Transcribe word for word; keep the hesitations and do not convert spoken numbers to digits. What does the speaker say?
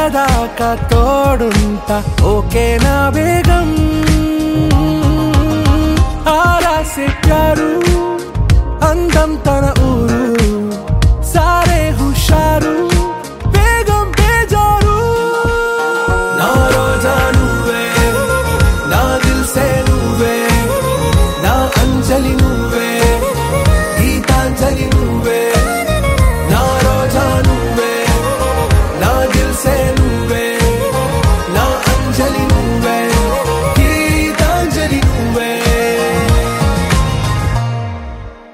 కడదాకా తోడుంటా ఓకే నా బేగం ఆరా సే ప్యారు అందం తన